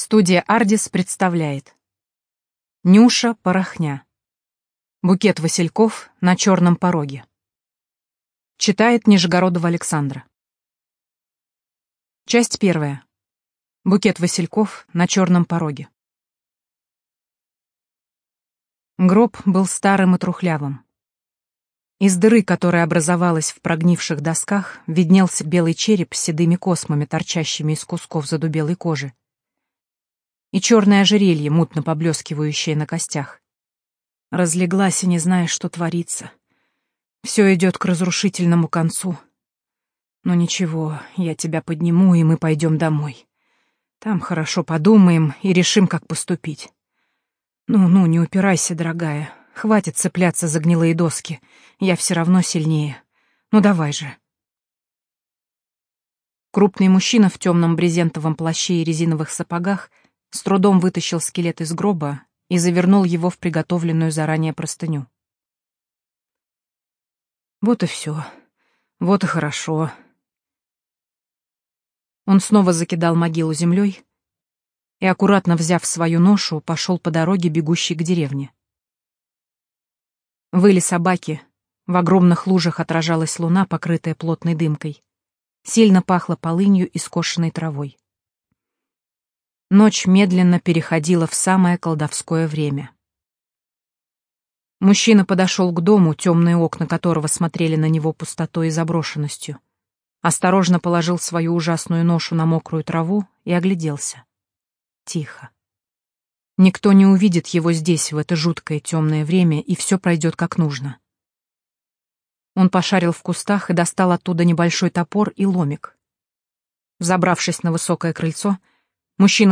Студия «Ардис» представляет Нюша Порохня. Букет васильков на черном пороге. Читает Нижегородова Александра. Часть первая. Букет васильков на черном пороге. Гроб был старым и трухлявым. Из дыры, которая образовалась в прогнивших досках, виднелся белый череп с седыми космами, торчащими из кусков задубелой кожи, и черное ожерелье, мутно поблескивающее на костях. Разлеглась и не зная, что творится. Все идет к разрушительному концу. Но ничего, я тебя подниму, и мы пойдем домой. Там хорошо подумаем и решим, как поступить. Ну, не упирайся, дорогая. Хватит цепляться за гнилые доски. Я все равно сильнее. Ну давай же. Крупный мужчина в темном брезентовом плаще и резиновых сапогах с трудом вытащил скелет из гроба и завернул его в приготовленную заранее простыню. Вот и все. Вот и хорошо. Он снова закидал могилу землей и, аккуратно взяв свою ношу, пошел по дороге, бегущей к деревне. Выли собаки, в огромных лужах отражалась луна, покрытая плотной дымкой. Сильно пахло полынью и скошенной травой. Ночь медленно переходила в самое колдовское время. Мужчина подошел к дому, темные окна которого смотрели на него пустотой и заброшенностью. Осторожно положил свою ужасную ношу на мокрую траву и огляделся. Тихо. Никто не увидит его здесь, в это жуткое темное время, и все пройдет как нужно. Он пошарил в кустах и достал оттуда небольшой топор и ломик. Взобравшись на высокое крыльцо, мужчина